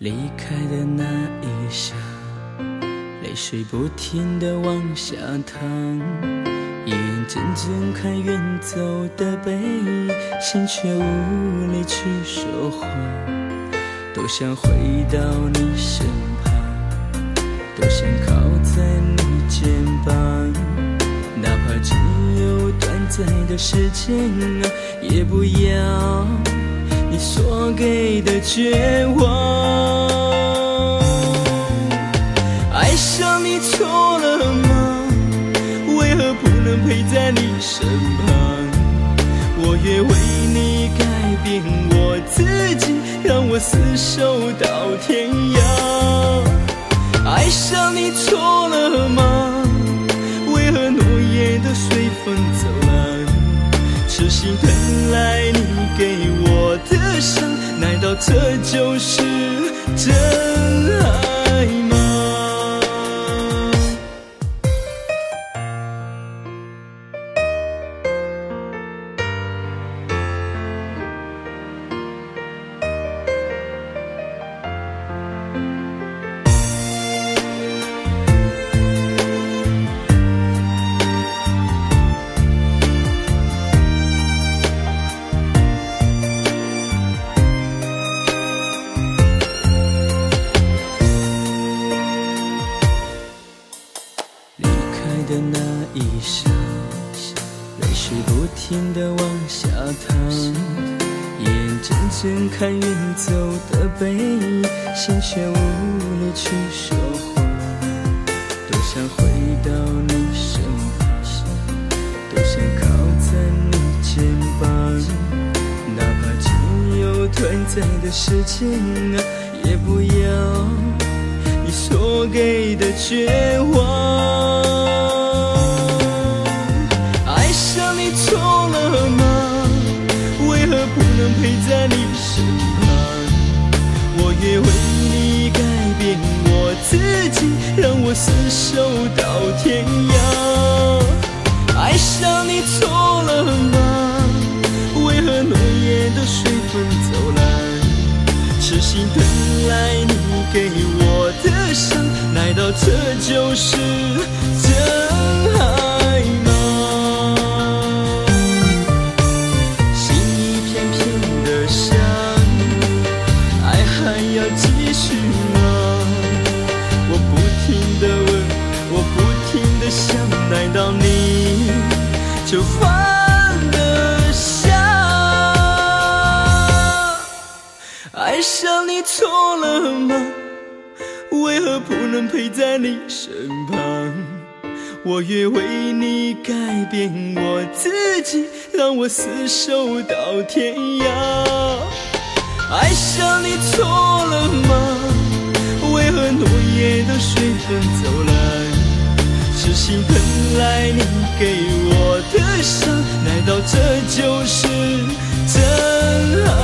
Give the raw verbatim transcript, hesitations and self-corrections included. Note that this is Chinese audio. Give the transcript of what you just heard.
离开的那一刹，泪水不停地往下淌，一眼睁睁看远走的背影，心却无力去说话。多想回到你身旁，多想靠在你肩膀，哪怕只有短暂的时间啊，也不要你所给的绝望。爱上你错了吗？为何不能陪在你身旁？我愿为你改变我自己，让我厮守到天涯。爱上你错了吗？为何诺言都随风走了？痴心等来你给我的伤，难道这就是真爱吗？的那一刹，泪水不停地往下淌，眼睁睁看远走的背影，心却无力去说话。多想回到你身旁，多想靠在你肩膀，哪怕只有短暂的时间啊，也不要你所给的绝望。错了吗？为何不能陪在你身旁？我愿为你改变我自己，让我厮守到天涯。爱上你错了吗？为何诺言都随风走了？痴心等来你给我的伤，难道这就是真爱吗？要继续吗？我不停地问，我不停地想，难道你就放得下？爱上你错了吗？为何不能陪在你身旁？我愿为你改变我自己，让我厮守到天涯。爱上你错了吗？为何诺言都随风走了？痴心等来你给我的伤，难道这就是真爱？